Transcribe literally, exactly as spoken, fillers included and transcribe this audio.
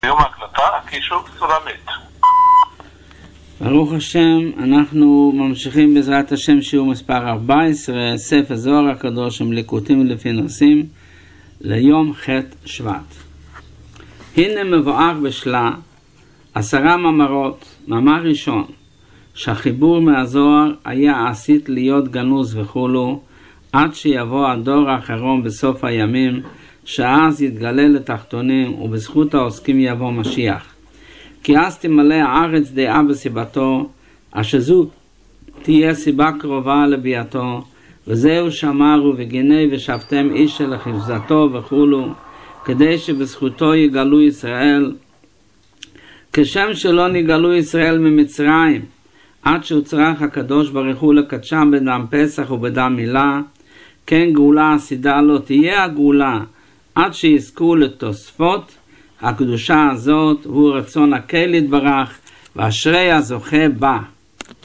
ביום ההקלטה הקישור צולמית. ברוך השם, אנחנו ממשיכים בעזרת השם שיעור מספר ארבע עשרה, ספר זוהר הקדוש עם ליקוטים לפי נושאים, ליום ח' שבט. הנה מבואר בשלה עשרה מאמרות. מאמר ראשון, שהחיבור מהזוהר היה עשית להיות גנוז וכולו, עד שיבוא הדור האחרון בסוף הימים, שאז יתגלה לתחתונים ובזכות העוסקים יבוא משיח. כי אז תמלא הארץ דעה בסיבתו, אשר זו תהיה סיבה קרובה לביאתו, וזהו שמרו וגיני ושבתם איש לחפזתו וכולו, כדי שבזכותו יגלו ישראל, כשם שלא נגלו ישראל ממצרים, עד שהוצרח הקדוש ברוך הוא לקדשם בדם פסח ובדם מילה, כן גאולה עשידה לא תהיה הגאולה, עד שיזכו לתוספות. הקדושה הזאת הוא רצון הקהל יתברך, ואשרי הזוכה בה.